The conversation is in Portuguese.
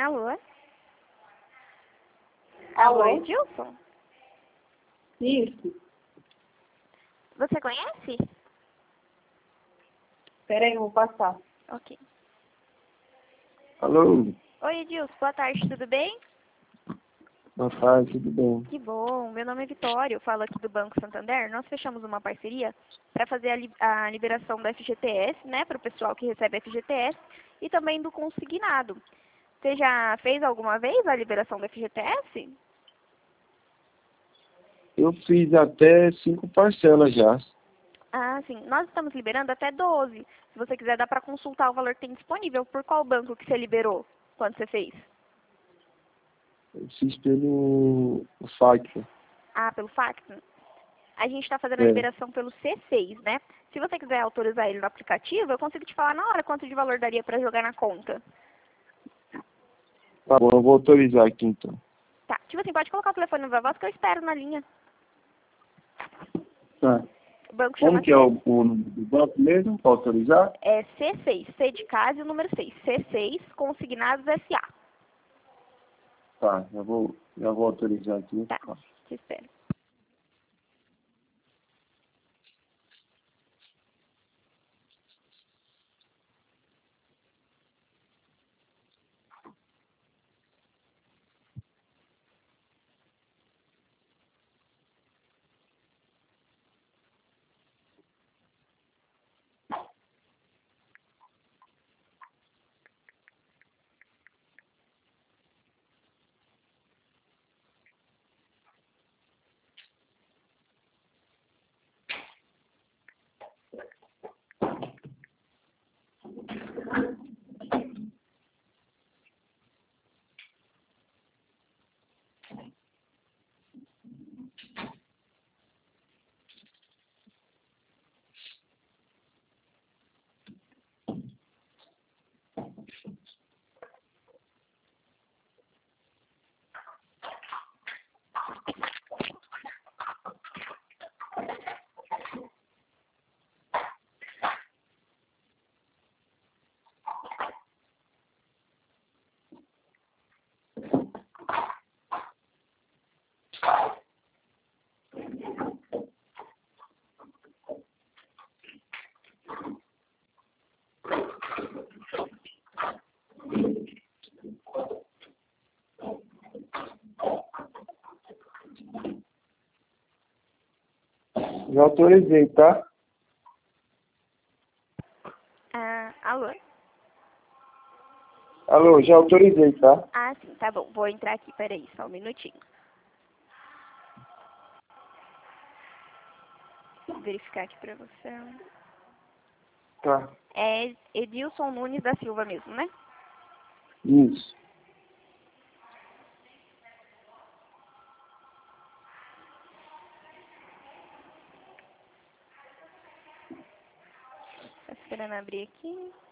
Alô? Alô, Alô? Edilson? Isso. Você conhece? Espera aí, eu vou passar. Ok. Alô, Oi, Edilson, boa tarde, tudo bem? boa tarde, tudo bem? Que bom, meu nome é Vitória, eu falo aqui do Banco Santander. Nós fechamos uma parceria para fazer a liberação do FGTS, né, para o pessoal que recebe FGTS e também do consignado. Você já fez alguma vez a liberação do FGTS? Eu fiz até 5 parcelas já. Ah, sim. Nós estamos liberando até 12. Se você quiser, dá para consultar o valor que tem disponível. Por qual banco que você liberou quando você fez? Eu fiz pelo FAQ. Ah, pelo fax? A gente está fazendo a É. liberação pelo C6, né? Se você quiser autorizar ele no aplicativo, eu consigo te falar na hora quanto de valor daria para jogar na conta. Tá bom, eu vou autorizar aqui então. Tá. Tipo assim, pode colocar o telefone no voz que eu espero na linha. Tá. O banco Como chama que é o número do banco mesmo, para autorizar? é C6, C de casa e o número 6. C6, Consignados SA. Tá, já vou autorizar aqui. Tá, te espero. Já autorizei, tá? Ah, alô? Alô, já autorizei, tá? Ah, sim, tá bom. Vou entrar aqui, peraí, só um minutinho. Vou verificar aqui pra você. Tá. É Edilson Nunes da Silva mesmo, né? Isso. Tá esperando abrir aqui.